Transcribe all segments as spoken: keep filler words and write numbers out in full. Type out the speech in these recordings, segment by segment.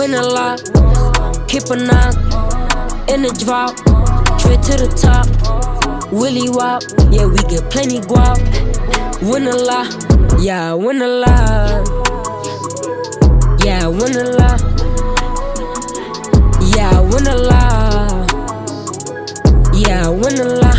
Win a lot, keep a knock, in the drop, straight to the top. Willy Wop, yeah, we get plenty guap. Win a lot, yeah, win a lot. Yeah, win a lot. Yeah, win a lot. Yeah, win a lot.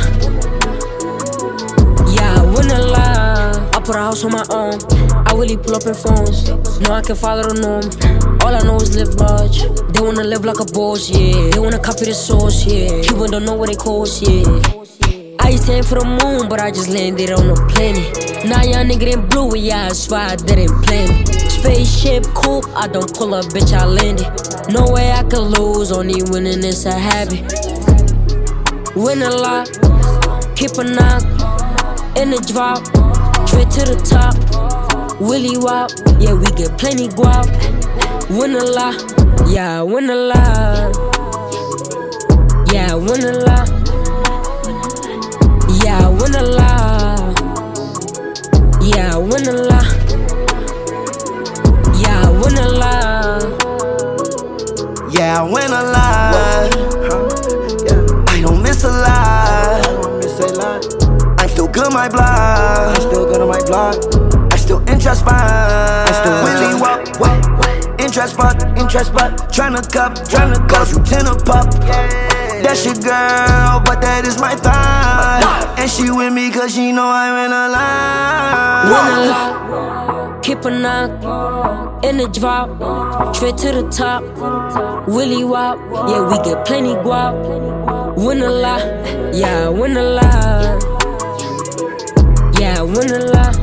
Yeah, win a lot. I put a house on my own. I really pull up in phones. Know I can follow the norm. All I know is live large. They wanna live like a boss, yeah. They wanna copy the source, yeah. People don't know what they cost, yeah. I used to aim for the moon, but I just landed on a planet. Now y'all nigga didn't blue, yeah, I swear I didn't plan it. Spaceship coupe, I don't pull up, bitch, I landed. No way I could lose, only winning is a habit. Win a lot, keep a knock, in the drop, straight to the top. Willy Wop, yeah, we get plenty guap. Win a lot, yeah, win a lot. Yeah, win a lot. Yeah, win a lot. Yeah, win a lot. Yeah, win a lot. Yeah, I win a lot. I don't miss a lot. I'm still good, my block. I'm still good on my block. I still interest spot. I still Willy Wop, what? Interest spot, interest spot. Tryna cup, tryna go you ten a pop. That's your girl, but that is my thigh. And she with me cause she know I win a lot. Win a lot, keep a knock, in the drop, straight to the top. Willy Wop, yeah, we get plenty guap. Win a lot, yeah, win a lot. Yeah, win a lot.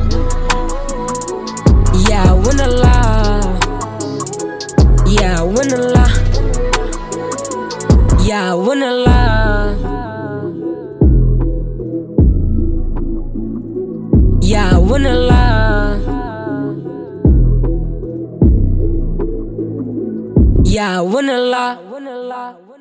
Yeah, win a lot. Yeah, win a lot. Yeah, win a lot. Yeah, win a lot. Yeah, win a lot.